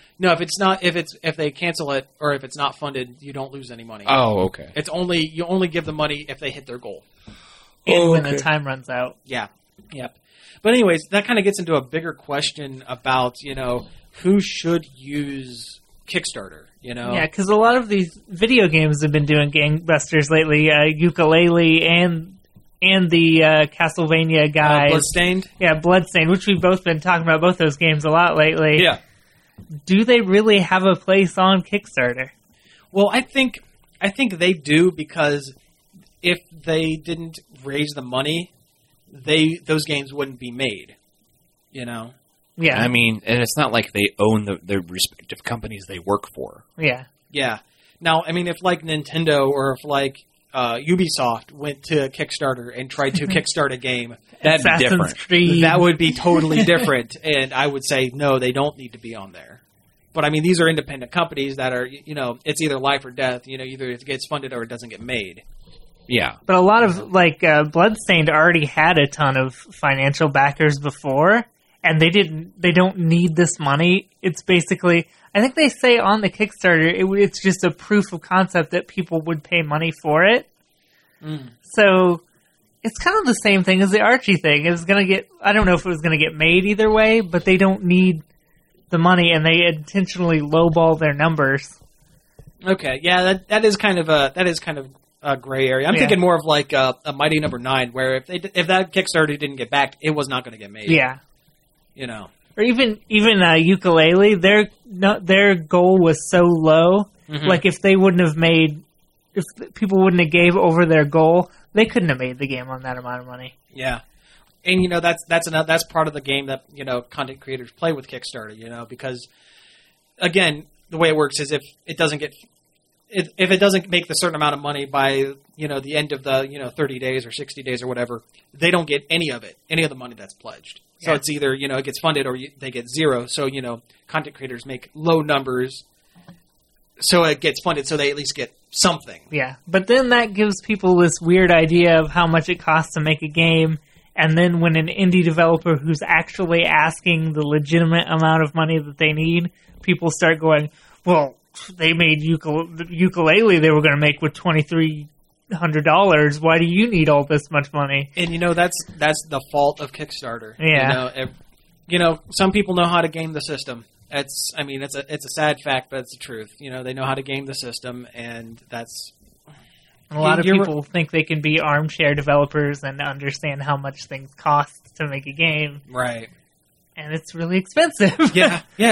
If they cancel it or if it's not funded, you don't lose any money. Oh, okay. You only give the money if they hit their goal. And when the time runs out. Yeah. Yep. But anyways, that kind of gets into a bigger question about who should use Kickstarter. Yeah, because a lot of these video games have been doing gangbusters lately. Ukulele and the Castlevania guys. Bloodstained? Yeah, Bloodstained, which we've both been talking about both those games a lot lately. Yeah. Do they really have a place on Kickstarter? Well, I think they do because if they didn't raise the money, those games wouldn't be made. Yeah. And it's not like they own the respective companies they work for. Yeah. Yeah. Now, if Nintendo or if Ubisoft went to Kickstarter and tried to kickstart a game, that'd be different. Creed. That would be totally different, and I would say no, they don't need to be on there. But these are independent companies that are, it's either life or death. Either it gets funded or it doesn't get made. Yeah, but a lot of Bloodstained already had a ton of financial backers before, and they don't need this money. It's basically, I think they say on the Kickstarter, it's just a proof of concept that people would pay money for it. So it's kind of the same thing as the Archie thing. It was going to get, I don't know if it was going to get made either way, but they don't need the money, and they intentionally lowball their numbers. Okay, yeah, that is kind of a gray area. I'm thinking more of a Mighty Number 9, where if that Kickstarter didn't get backed, it was not going to get made. Yeah, or even Ukulele, their goal was so low. Mm-hmm. Like if people wouldn't have gave over their goal, they couldn't have made the game on that amount of money. Yeah. And that's part of the game that content creators play with Kickstarter, because again, the way it works is if it doesn't make the certain amount of money by the end of the 30 days or 60 days or whatever, they don't get any of the money that's pledged. So it's either it gets funded or they get zero. So content creators make low numbers, so it gets funded, so they at least get something. Yeah, but then that gives people this weird idea of how much it costs to make a game. And then when an indie developer who's actually asking the legitimate amount of money that they need, people start going, well, they made Ukulele they were going to make with $2,300. Why do you need all this much money? And that's the fault of Kickstarter. Yeah. Some people know how to game the system. It's a sad fact, but it's the truth. They know how to game the system, and that's... A lot of people think they can be armchair developers and understand how much things cost to make a game. Right. And it's really expensive. Yeah.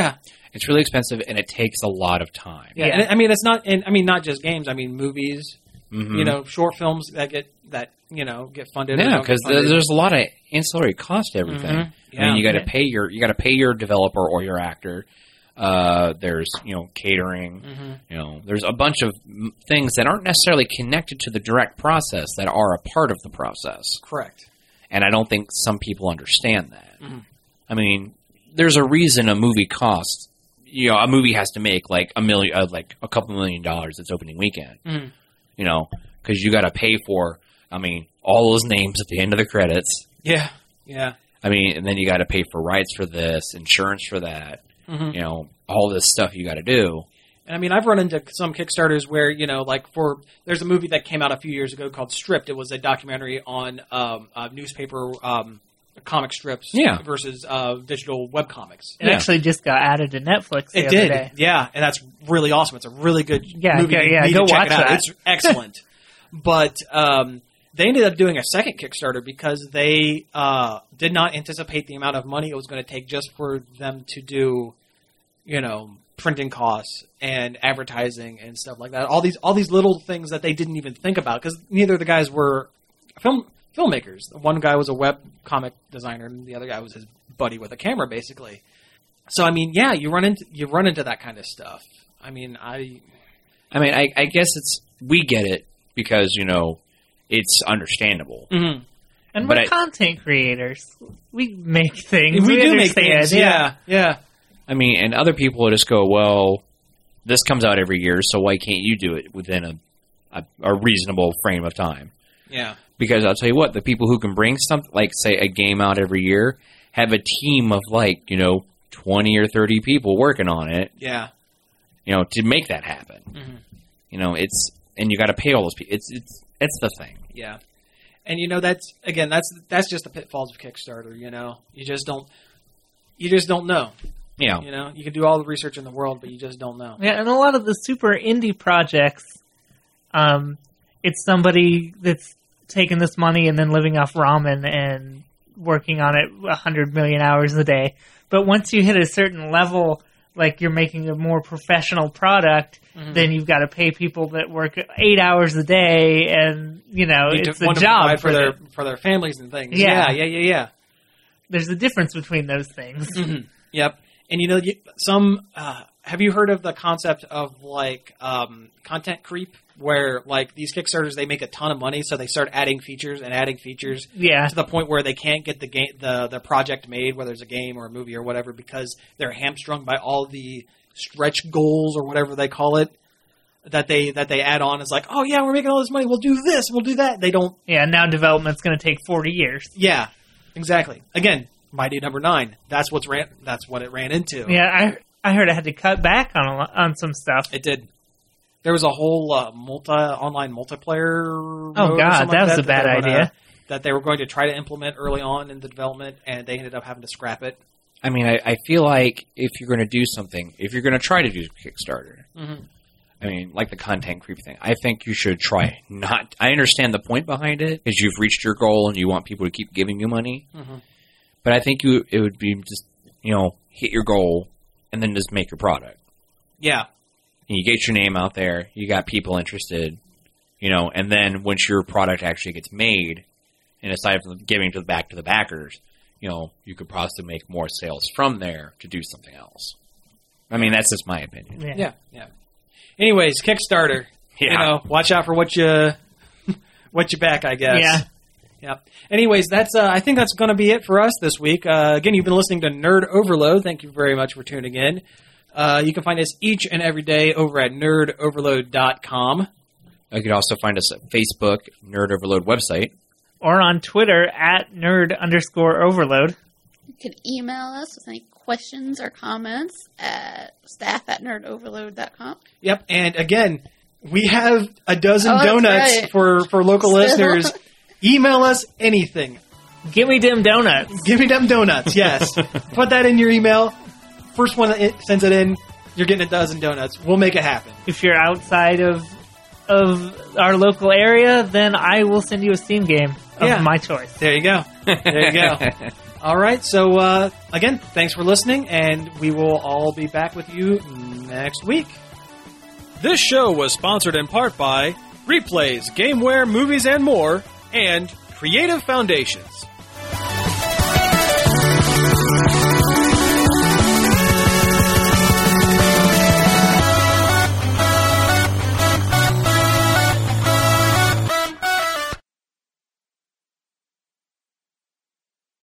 It's really expensive, and it takes a lot of time. Yeah, and, I mean, it's not. And, I mean, not just games. I mean, movies. You know, short films that get funded. Yeah, because there's a lot of ancillary cost to everything. Yeah. I mean, you got to pay your developer or your actor. There's catering. There's a bunch of things that aren't necessarily connected to the direct process that are a part of the process. Correct. And I don't think some people understand that. I mean, there's a reason a movie costs. A movie has to make like a couple $1 million its opening weekend. Because you got to pay for, all those names at the end of the credits. Yeah. I mean, and then you got to pay for rights for this, insurance for that. All this stuff you got to do. And I mean, I've run into some Kickstarters where, there's a movie that came out a few years ago called Stripped. It was a documentary on newspaper comic strips versus digital webcomics. It actually just got added to Netflix the other day. Yeah, and that's really awesome. It's a really good movie. Go watch that. It's excellent. But they ended up doing a second Kickstarter because they did not anticipate the amount of money it was going to take just for them to do, printing costs and advertising and stuff like that. All these little things that they didn't even think about because neither of the guys were filmmakers. One guy was a web comic designer, and the other guy was his buddy with a camera, basically. So, I mean, yeah, you run into that kind of stuff. I mean, I guess we get it because it's understandable. And we're content creators. We make things. We do make things. Yeah. I mean, and other people will just go, well, this comes out every year, so why can't you do it within a reasonable frame of time? Yeah. Because I'll tell you what, the people who can bring something, like, say, a game out every year, have a team of, 20 or 30 people working on it. Yeah. To make that happen. And you got to pay all those people. It's the thing. Yeah. And, that's just the pitfalls of Kickstarter, You just don't know. Yeah. You can do all the research in the world, but you just don't know. Yeah, and a lot of the super indie projects, it's somebody that's taking this money and then living off ramen and working on it 100 million hours a day. But once you hit a certain level, like you're making a more professional product, then you've got to pay people that work 8 hours a day, and it's a job for their families and things. Yeah. There's a difference between those things. Yep. And have you heard of the concept of content creep, where these Kickstarters, they make a ton of money, so they start adding features to the point where they can't get the project made, whether it's a game or a movie or whatever, because they're hamstrung by all the stretch goals or whatever they call it that they add on. It's like, oh yeah, we're making all this money, we'll do this, we'll do that. They don't. Yeah, now development's going to take 40 years. Yeah, exactly. Again, Mighty Number 9. That's what it ran into. Yeah, I heard it had to cut back on some stuff. It did. There was a whole online multiplayer. Oh God, that was a bad idea. That they were going to try to implement early on in the development, and they ended up having to scrap it. I mean, I feel like if you're going to do something, if you're going to try to do Kickstarter, I mean, like the content creep thing, I think you should try not. I understand the point behind it, is you've reached your goal and you want people to keep giving you money. But I think it would be just hit your goal and then just make your product. Yeah. And you get your name out there, you got people interested, and then once your product actually gets made, and aside from giving back to the backers, you could possibly make more sales from there to do something else. I mean, that's just my opinion. Yeah. Anyways, Kickstarter. Yeah. Watch out for what you back, I guess. Yeah. Anyways, that's I think that's going to be it for us this week. Again, you've been listening to Nerd Overload. Thank you very much for tuning in. You can find us each and every day over at nerdoverload.com. You can also find us at Facebook, Nerd Overload website. Or on Twitter at nerd_overload. You can email us with any questions or comments at staff@nerdoverload.com. Yep, and again, we have a dozen donuts for local listeners. Email us anything. Give me them donuts. Give me them donuts, yes. Put that in your email. First one that sends it in, you're getting a dozen donuts. We'll make it happen. If you're outside of our local area, then I will send you a Steam game of my choice. There you go. All right. So, again, thanks for listening, and we will all be back with you next week. This show was sponsored in part by Replays, Gameware, Movies, and More, and Creative Foundations.